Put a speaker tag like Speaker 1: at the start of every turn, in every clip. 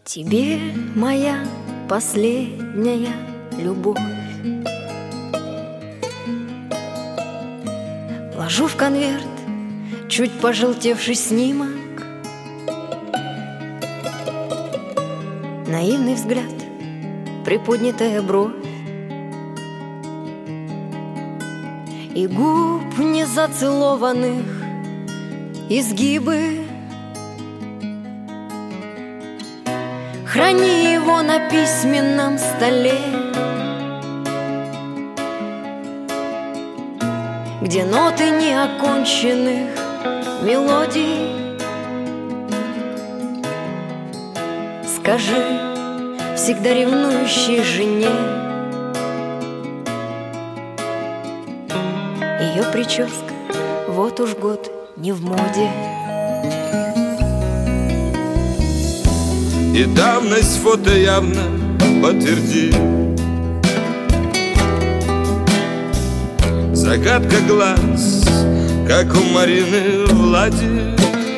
Speaker 1: Тебе моя последняя любовь ложу в конверт чуть пожелтевший снимок, наивный взгляд, приподнятая бровь и губ незацелованных изгибы. Храни его на письменном столе, где ноты неоконченных мелодий. Скажи всегда ревнующей жене, ее прическа вот уж год не в моде.
Speaker 2: И давность фото явно подтвердит. Загадка глаз, как у Марины Влади,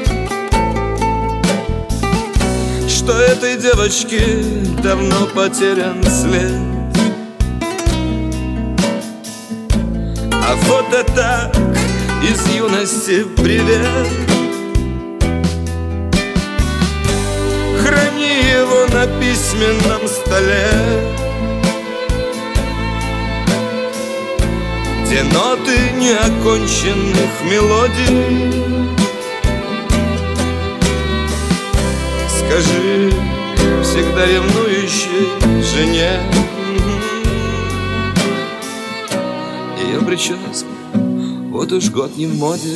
Speaker 2: что этой девочке давно потерян след. А фото так из юности привет. Храни его на письменном столе, где ноты неоконченных мелодий. Скажи всегда ревнующей жене, ее прическа вот уж год не в моде.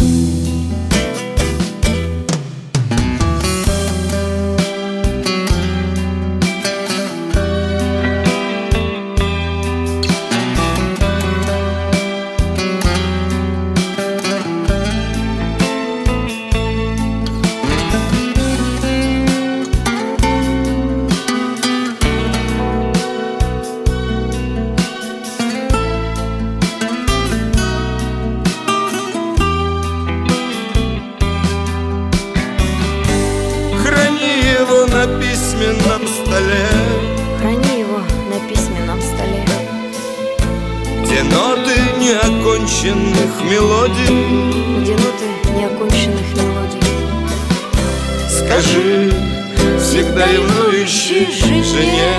Speaker 2: На письменном столе,
Speaker 1: храни его на письменном столе,
Speaker 2: где ноты неоконченных мелодий.
Speaker 1: где ноты неоконченных мелодий.
Speaker 2: Скажи всегда ревнующей жене,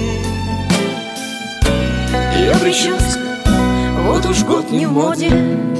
Speaker 2: ее прическа вот уж год не в моде.